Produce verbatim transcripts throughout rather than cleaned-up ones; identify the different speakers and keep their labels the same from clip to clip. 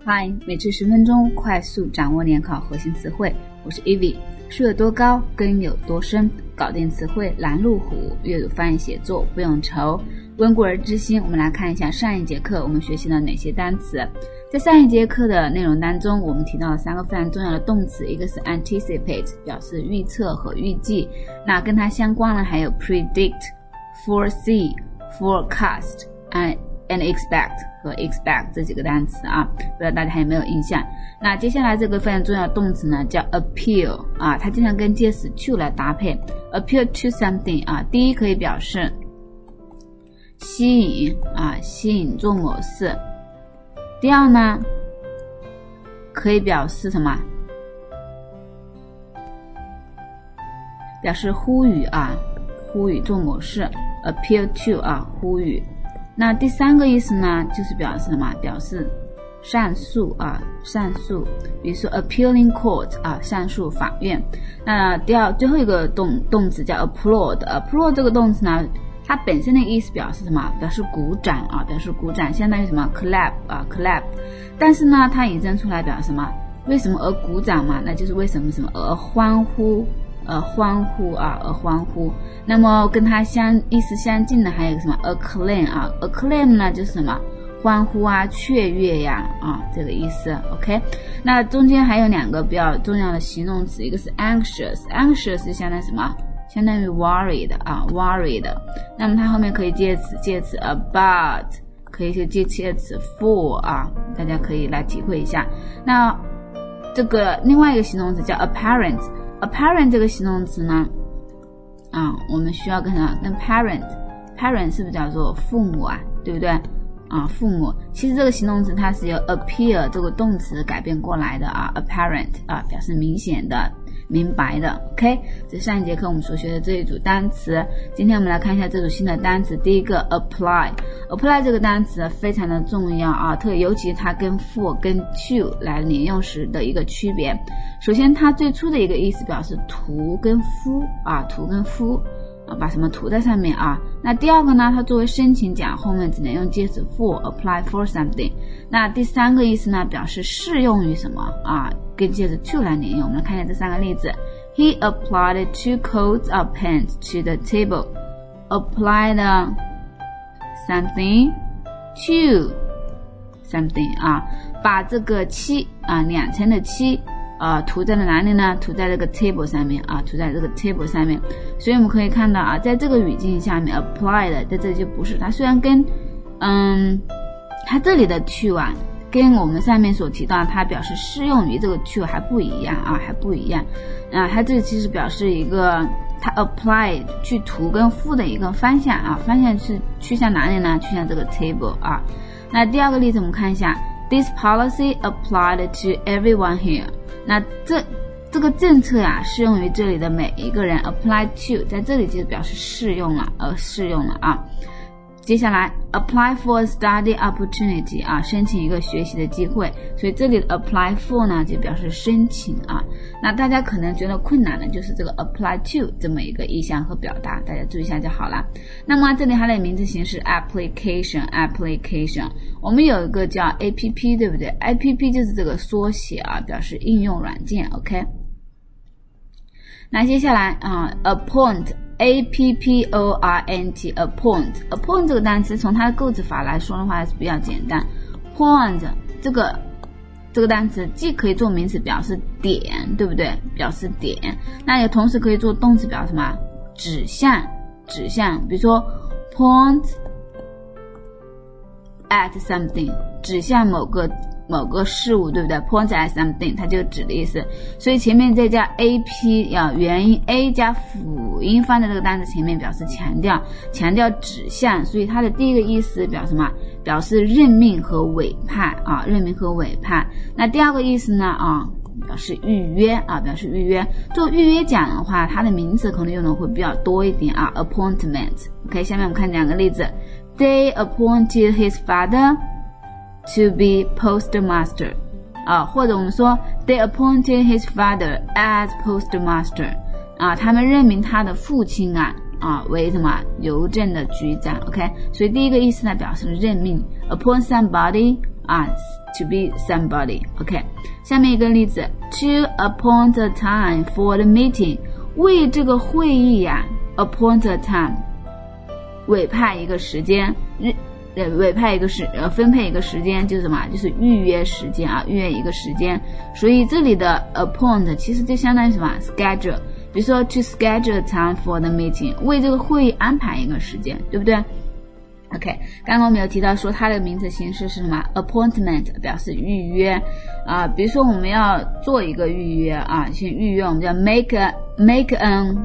Speaker 1: 嗨，每次十分钟，快速掌握联考核心词汇。我是 Evie， 树有多高，根有多深，搞定词汇拦路虎，阅读翻译写作不用愁。温故而知新，我们来看一下上一节课我们学习了哪些单词。在上一节课的内容当中，我们提到了三个非常重要的动词，一个是 anticipate， 表示预测和预计，那跟它相关的还有 predict、foresee、forecast and and expect 和 expect 这几个单词啊，不知道大家还有没有印象。那接下来这个非常重要的动词呢叫 appeal 啊，它经常跟介词 to 来搭配。 appeal to something 啊，第一可以表示吸引啊，吸引做某事。第二呢可以表示什么，表示呼吁啊，呼吁做某事 appeal to 啊，呼吁。那第三个意思呢就是表示什么，表示上诉啊，上诉，比如说 appealing court 啊，上诉法院。那第二最后一个动动词叫 applaud， applaud 这个动词呢它本身的意思表示什么，表示鼓掌啊，表示鼓掌，相当于什么 clap 啊 clap， 但是呢它引申出来表示什么，为什么而鼓掌嘛，那就是为什么什么而欢呼呃欢呼啊，而欢呼。那么跟它相意思相近的还有一个什么 acclaim 啊 acclaim 呢就是什么欢呼啊，雀跃呀啊，这个意思 OK。 那中间还有两个比较重要的形容词，一个是 anxious， anxious 是相当于什么，相当于 worried 啊 worried， 那么它后面可以接词介词 about， 可以接介词 for 啊，大家可以来体会一下。那这个另外一个形容词叫 apparent， apparent 这个形容词呢啊，我们需要跟什么，跟 parent parent 是不是叫做父母啊，对不对啊，父母。其实这个形容词它是由 appear 这个动词改变过来的啊 apparent 啊，表示明显的明白的 OK。 这是上一节课我们所学的这一组单词。今天我们来看一下这组新的单词。第一个 apply， apply 这个单词非常的重要啊，特尤其它跟 for 跟 to 来连用时的一个区别。首先它最初的一个意思表示涂跟敷啊，涂跟敷啊，把什么涂在上面啊。那第二个呢，它作为申请奖后面只能用介词 for， apply for something。 那第三个意思呢，表示适用于什么啊，跟介词 to 来连用。我们来看一下这三个例子。 He applied two coats of paint to the table. Applied something to something 啊，把这个漆啊，两层的漆啊，涂在了哪里呢？涂在这个 table 上面啊，涂在这个 table 上面。所以我们可以看到啊，在这个语境下面 applied 在这里就不是，它虽然跟嗯，它这里的 to 啊跟我们上面所提到它表示适用于这个 to 还不一样啊，还不一样啊。它这里其实表示一个它 apply 去涂跟敷的一个方向啊，方向是去向哪里呢？去向这个 table 啊。那第二个例子我们看一下， This policy applied to everyone here。 那这这个政策啊适用于这里的每一个人 apply to 在这里就表示适用了，呃适用了啊。接下来 apply for a study opportunity 啊，申请一个学习的机会，所以这里的 apply for 呢就表示申请啊。那大家可能觉得困难的就是这个 apply to 这么一个意象和表达，大家注意一下就好了。那么这里它的名词形式 application application， 我们有一个叫 app 对不对， app 就是这个缩写啊，表示应用软件 OK。 那接下来啊 appoint A P P O R N T appoint appoint 这个单词从它的构词法来说的话还是比较简单。 point 这个这个单词既可以做名词表示点，对不对，表示点，那也同时可以做动词表示什么，指向指向，比如说 point at something 指向某个某个事物，对不对， point at something 它就指的意思。所以前面再加 ap 要元音 a 加辅音放在这个单词前面表示强调强调指向，所以它的第一个意思表示什么，表示任命和委派啊，任命和委派。那第二个意思呢啊，表示预约啊，表示预约。做预约讲的话，它的名词可能用的会比较多一点啊 appointment OK。 下面我们看两个例子。 They appointed his father to be postmaster 啊，或者我们说 they appointed his father as postmaster 啊，他们任命他的父亲啊啊为什么邮政的局长 OK。 所以第一个意思呢表示任命 appoint somebody 啊 to be somebody. OK， 下面一个例子 to appoint a time for the meeting， 为这个会议呀、啊、appoint a time， 委派一个时间，呃，委派一个时呃分配一个时间，就是什么？就是预约时间啊，预约一个时间。所以这里的 appoint 其实就相当于什么 schedule， 比如说 to schedule a time for the meeting， 为这个会议安排一个时间，对不对 ？OK， 刚刚我们有提到说它的名词形式是什么 ？appointment 表示预约啊，比如说我们要做一个预约啊，先预约我们叫 make a make an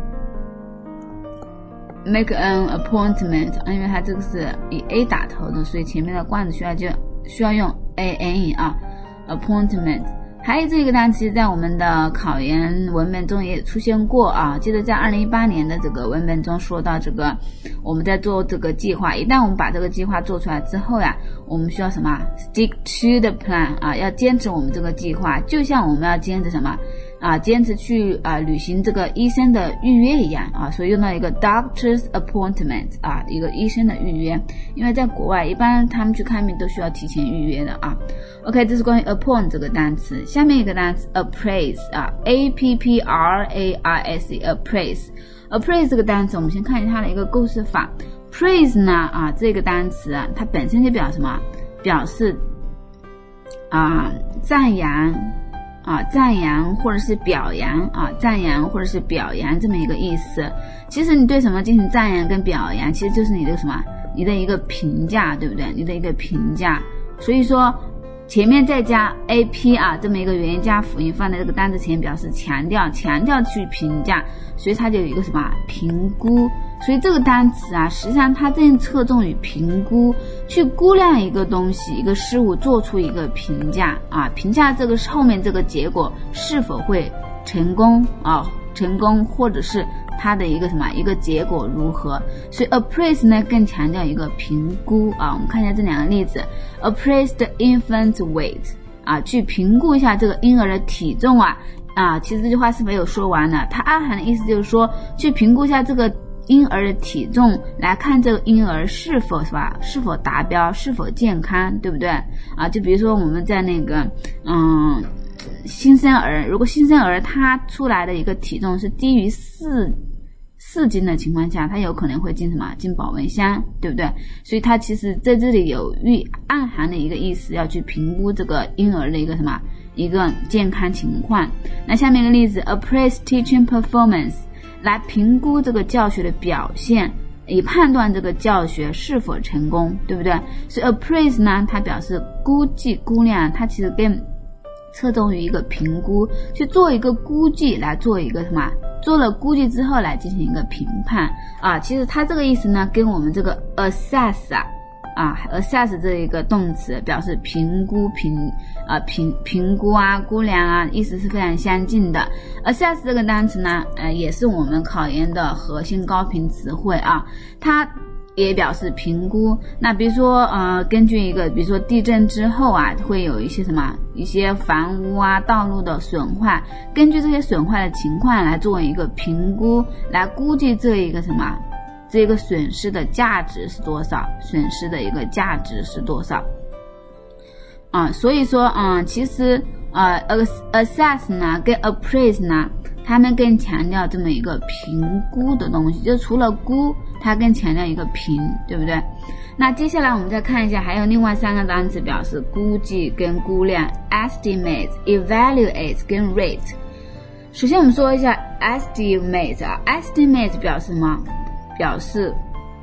Speaker 1: make an appointment， 因为它这个是以 a 打头的，所以前面的冠词需要就需要用 an 啊 appointment。还有这个单词在我们的考研文本中也出现过啊，记得在二零一八年的这个文本中说到这个我们在做这个计划，一旦我们把这个计划做出来之后呀，我们需要什么 stick to the plan 啊，要坚持我们这个计划，就像我们要坚持什么啊，坚持去啊履行这个医生的预约一样啊，所以用到一个 doctor's appointment 啊，一个医生的预约，因为在国外一般他们去看病都需要提前预约的啊。OK， 这是关于 appoint 这个单词。下面一个单词 appraise 啊 ，A P P R A I S E appraise appraise 这个单词，我们先看一下它的一个构思法。praise 呢啊这个单词啊，它本身就表示什么？表示啊赞扬。啊，赞扬或者是表扬啊，赞扬或者是表扬这么一个意思。其实你对什么进行赞扬跟表扬，其实就是你的什么，你的一个评价，对不对？你的一个评价。所以说前面再加 ap 啊这么一个元音加辅音放在这个单词前，表示强调，强调去评价，所以它就有一个什么评估。所以这个单词啊，实际上它正侧重于评估，去估量一个东西、一个事物，做出一个评价啊，评价这个后面这个结果是否会成功啊，成功或者是它的一个什么一个结果如何。所以 appraise 呢更强调一个评估啊。我们看一下这两个例子 ，appraise the infant weight 啊，去评估一下这个婴儿的体重啊啊，其实这句话是没有说完的，它暗含的意思就是说去评估一下这个婴儿的体重，来看这个婴儿是否是吧，是否达标，是否健康，对不对啊？就比如说我们在那个嗯新生儿，如果新生儿他出来的一个体重是低于四四斤的情况下，他有可能会进什么进保温箱，对不对？所以他其实在这里有寓暗含的一个意思，要去评估这个婴儿的一个什么一个健康情况。那下面一个例子 appraise teaching performance，来评估这个教学的表现，以判断这个教学是否成功，对不对？所以 appraise 呢，它表示估计、估量，它其实更侧重于一个评估，去做一个估计，来做一个什么？做了估计之后来进行一个评判啊。其实它这个意思呢，跟我们这个 assess 啊。啊 assess 这一个动词表示评估评啊评评估啊估量啊，意思是非常相近的。assess 这个单词呢呃也是我们考研的核心高频词汇啊，它也表示评估。那比如说呃根据一个比如说地震之后啊，会有一些什么一些房屋啊道路的损坏，根据这些损坏的情况来做一个评估，来估计这一个什么这个损失的价值是多少，损失的一个价值是多少啊？所以说嗯其实呃 assess 呢跟 appraise 呢，他们更强调这么一个评估的东西，就除了估，它更强调一个评，对不对？那接下来我们再看一下，还有另外三个单词表示估计跟估量 estimate evaluate 跟 rate。 首先我们说一下 estimate 啊 estimate 表示什么？表示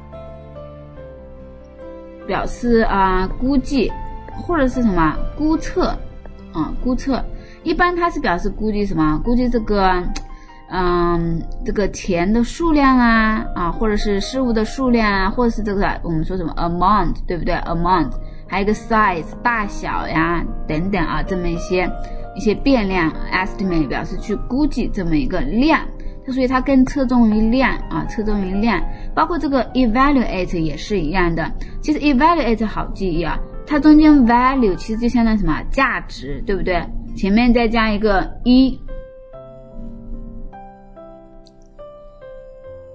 Speaker 1: 表示啊、呃、估计或者是什么估测啊估测，一般它是表示估计什么？估计这个嗯这个钱的数量啊啊，或者是事物的数量啊，或者是这个我们说什么 amount， 对不对 amount， 还有一个 size 大小呀等等啊，这么一些一些变量 estimate 表示去估计这么一个量，所以它更侧重于量啊，侧重于量。包括这个 evaluate 也是一样的。其实 evaluate 好记忆啊，它中间 value 其实就相当于什么价值，对不对？前面再加一个一。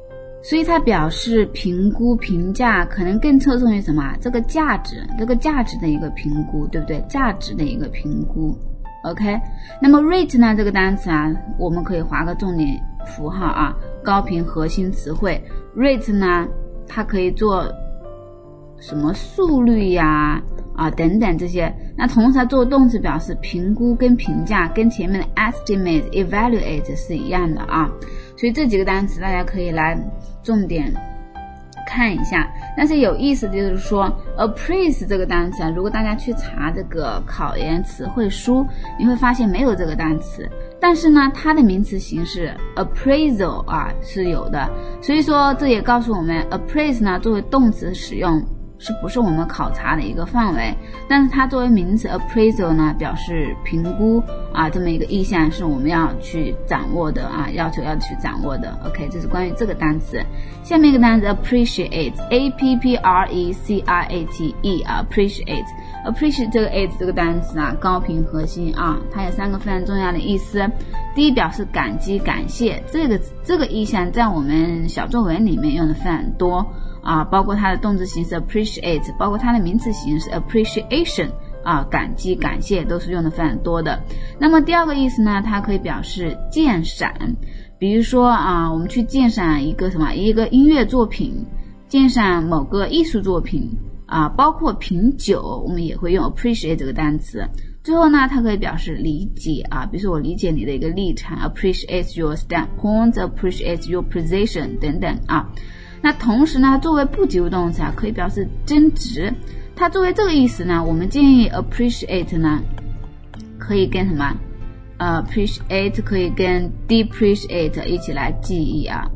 Speaker 1: 所以它表示评估评价，可能更侧重于什么？这个价值，这个价值的一个评估，对不对？价值的一个评估。OK， 那么 rate 呢这个单词啊，我们可以划个重点符号啊，高频核心词汇。rate 呢，它可以做什么速率呀啊等等这些。那同时它作为动词表示评估跟评价，跟前面的 estimate evaluate 是一样的啊。所以这几个单词大家可以来重点看一下。但是有意思的就是说 appraise 这个单词啊，如果大家去查这个考研词汇书，你会发现没有这个单词，但是呢它的名词形式 appraisal 啊是有的。所以说这也告诉我们 appraise 呢作为动词使用是不是我们考察的一个范围，但是它作为名词 appraisal 呢表示评估啊，这么一个意象是我们要去掌握的啊，要求要去掌握的。 OK， 这是关于这个单词。下面一个单词 appreciate A P P R E C I A T E 啊 appreciate appreciate 这个 a 这个单词啊，高频核心啊，它有三个非常重要的意思。第一，表示感激感谢，这个这个意象在我们小作文里面用的非常多啊，包括它的动词形式 appreciate， 包括它的名词形式 appreciation 啊，感激感谢都是用的非常多的。那么第二个意思呢，它可以表示鉴赏，比如说啊，我们去鉴赏一个什么一个音乐作品，鉴赏某个艺术作品啊，包括品酒，我们也会用 appreciate 这个单词。最后呢，它可以表示理解啊，比如说我理解你的一个立场 appreciate your standpoint appreciate your position 等等啊。那同时呢，作为不及物动词啊，可以表示增值。它作为这个意思呢，我们建议 appreciate 呢可以跟什么呃 appreciate 可以跟 depreciate 一起来记忆啊。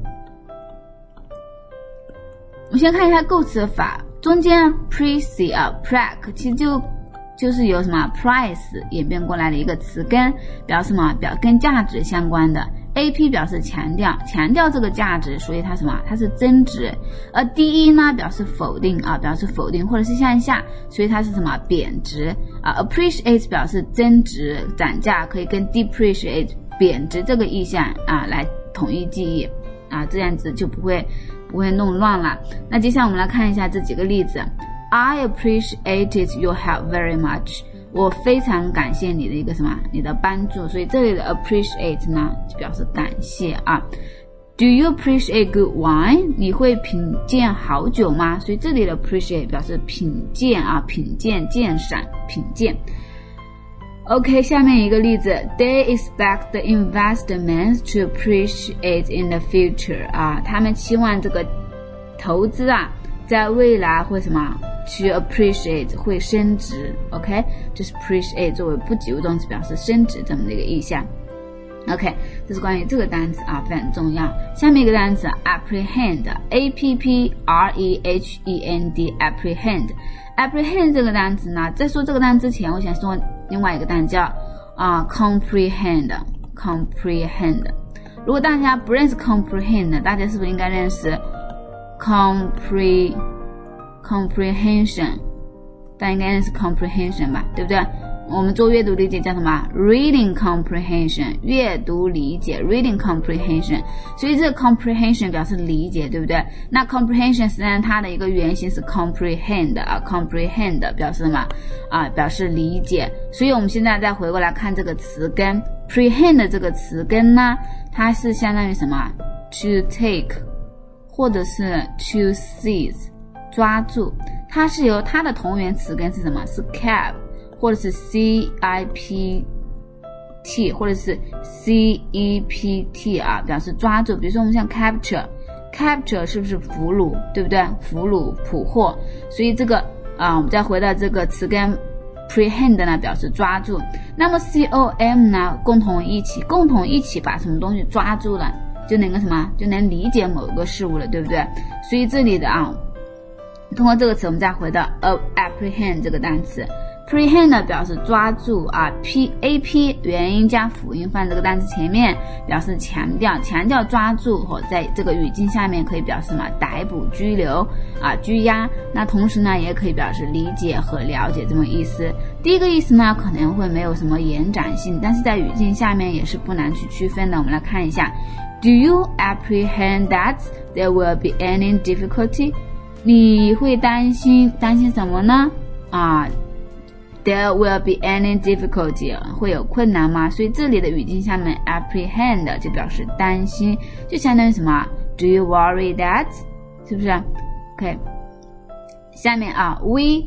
Speaker 1: 我们先看一下构词法，中间 prece 啊 prac 其实就就是由什么 price 演变过来的一个词根，表示什么？表跟价值相关的。A P 表示强调，强调这个价值，所以它什么？它是增值。而 D E 呢表示否定啊，表示否定或者是向下，所以它是什么？贬值啊。Appreciate 表示增值涨价，可以跟 depreciate 贬值这个意象啊来统一记忆啊，这样子就不会不会弄乱了。那接下来我们来看一下这几个例子。I appreciated your help very much。我非常感谢你的一个什么？你的帮助。所以这里的 appreciate 呢，就表示感谢啊。Do you appreciate good wine？ 你会品鉴好酒吗？所以这里的 appreciate 表示品鉴啊，品鉴、鉴赏、品鉴。OK， 下面一个例子 ，They expect the investments to appreciate in the future 啊，他们期望这个投资啊，在未来会什么？去 appreciate 会升值 ，OK， 就是 appreciate 作为不及物动词表示升值这么的一个意象。OK， 这是关于这个单词啊，非常重要。下面一个单词 apprehend A P P R E H E N D apprehend apprehend 这个单词呢，在说这个单词之前，我想说另外一个单词叫啊 comprehend comprehend。如果大家不认识 comprehend， 大家是不是应该认识 compre comprehension？ 大家应该认识 comprehension 吧，对不对？我们做阅读理解叫什么 reading comprehension， 阅读理解 reading comprehension， 所以这个 comprehension 表示理解，对不对？那 comprehension 实际上它的一个原型是 comprehend 啊 comprehend 表示什么啊？表示理解。所以我们现在再回过来看这个词根 prehend 这个词根呢，它是相当于什么 to take 或者是 to seize 抓住，它是由它的同源词根是什么？是 cap 或者是 C I P T 或者是 C E P T 啊，表示抓住。比如说我们像 capture capture 是不是俘虏，对不对？俘虏捕获。所以这个啊，我们再回到这个词根 prehend 呢，表示抓住。那么 C O M 呢，共同一起共同一起把什么东西抓住了，就能够什么？就能理解某个事物了，对不对？所以这里的啊，通过这个词我们再回到 apprehend 这个单词。prehend 表示抓住啊 ，P A P 元音加辅音放这个单词前面，表示强调强调抓住，或在这个语境下面可以表示什么？逮捕、拘留啊、拘押。那同时呢，也可以表示理解和了解这么意思。第一个意思呢，可能会没有什么延展性，但是在语境下面也是不难去区分的。我们来看一下 Do you apprehend that there will be any difficulty? 你会担心担心什么呢？啊 There will be any difficulty 会有困难吗？所以这里的语境下面 apprehend 就表示担心，就相当于什么 Do you worry that 是不是 OK 下面啊 We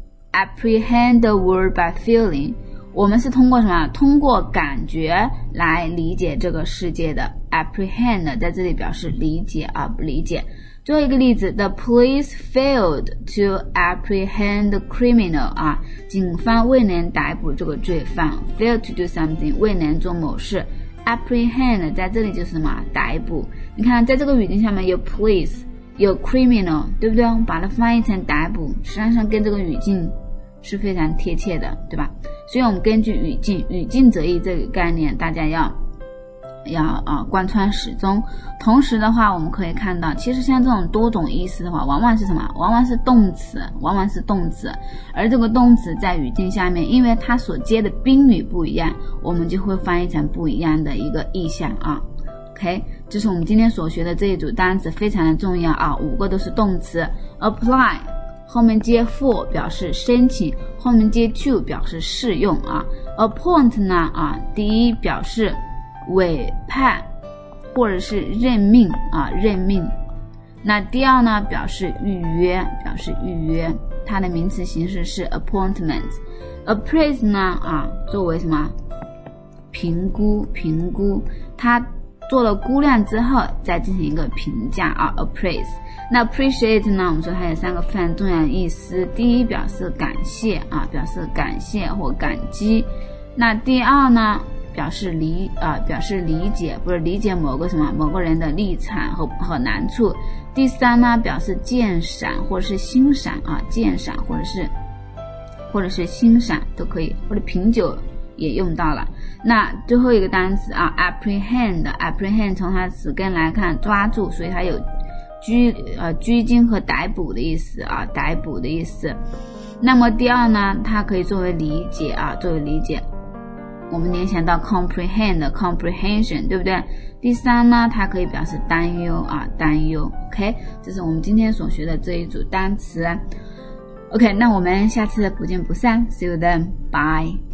Speaker 1: apprehend the world by feeling 我们是通过什么通过感觉来理解这个世界的 apprehend 在这里表示理解啊不理解。最后一个例子 The police failed to apprehend the criminal 啊，警方未能逮捕这个罪犯 failed to do something 未能做某事 apprehend 在这里就是什么逮捕。你看在这个语境下面有 police 有 criminal 对不对？我们把它翻译成逮捕实际上跟这个语境是非常贴切的对吧？所以我们根据语境语境择义这个概念大家要要啊贯穿始终。同时的话我们可以看到其实像这种多种意思的话往往是什么往往是动词往往是动词而这个动词在语境下面因为它所接的宾语不一样我们就会翻译成不一样的一个意象啊。 OK 这是我们今天所学的这一组单词非常的重要啊，五个都是动词 apply 后面接 for 表示申请后面接 to 表示适用啊 appoint 呢啊第一表示委派或者是任命啊任命。那第二呢表示预约表示预约它的名词形式是 appointment。 appraise 呢啊作为什么评估评估它做了估量之后再进行一个评价啊 appraise。 那 appreciate 呢我们说它有三个非常重要的意思，第一表示感谢啊表示感谢或感激。那第二呢表示理啊、呃、表示理解不是理解某个什么某个人的立场和和难处。第三呢表示鉴赏或者是欣赏啊鉴赏或者是或者是欣赏都可以，或者品酒也用到了。那最后一个单词啊 apprehend apprehend 从它词根来看抓住，所以它有拘呃拘禁和逮捕的意思啊逮捕的意思。那么第二呢它可以作为理解啊作为理解我们联想到 comprehend comprehension 对不对？第三呢它可以表示担忧啊担忧 OK 这是我们今天所学的这一组单词 OK 那我们下次不见不散 See you then Bye